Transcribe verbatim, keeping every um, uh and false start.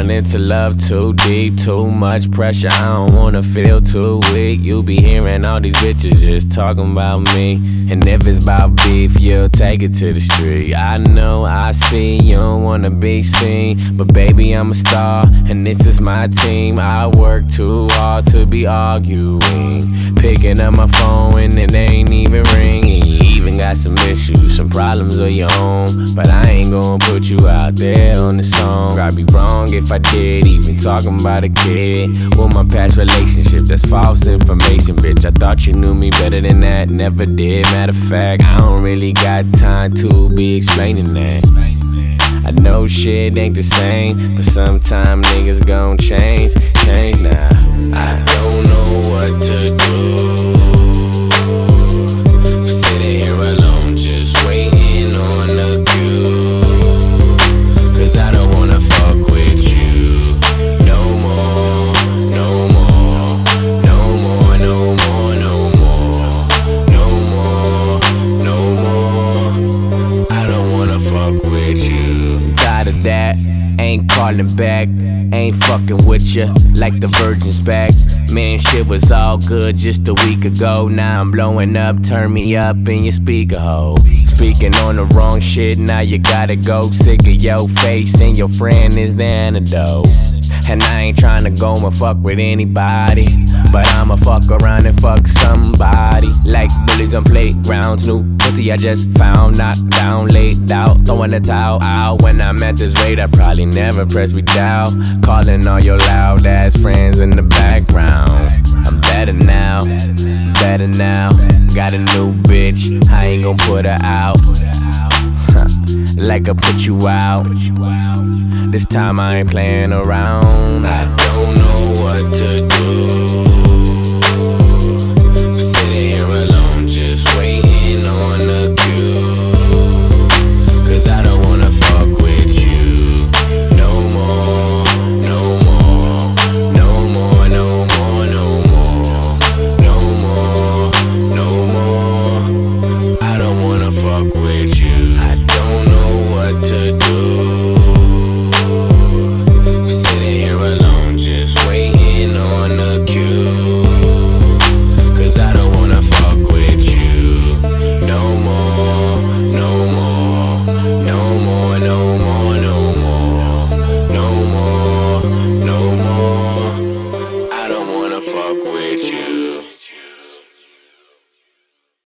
run into love too deep, too much pressure, I don't wanna feel too weak. You be hearing all these bitches just talking about me, and if it's about beef, you'll take it to the street. I know, I see, you don't wanna be seen, but baby, I'm a star, and this is my team. I work too hard to be arguing, picking up my phone and it ain't even ringing. You even got some issues, some problems of your own, but I ain't gonna put you out there on the song. I'd be wrong if I did, even talking about a kid with my past relationship. That's false information, bitch. I thought you knew me better than that, never did. Matter of fact, I don't really got time to be explaining that. I know shit ain't the same, but sometimes niggas gon' change, change now. I don't know what to do, sitting here alone just waiting on the cue, cause I don't wanna fuck with you no more, no more, no more, no more, no more, no more, no more. I don't wanna fuck with you. Tired of that, ain't calling back, ain't fucking with ya like the virgin's back. Man, shit was all good just a week ago. Now I'm blowing up, turn me up in your speaker hole. Speaking on the wrong shit, now you gotta go. Sick of your face and your friend is the antidote. And I ain't tryna go and fuck with anybody, but I'ma fuck around and fuck somebody. Like bullies on playgrounds, new pussy I just found, knocked down, laid out, throwing the towel out. When I'm at this rate, I probably never press me down. Calling all your loud ass friends in the background. I'm better now, better now. Got a new bitch, I ain't gon' put her out. Like I put you out. This time I ain't playing around. I don't know what to do.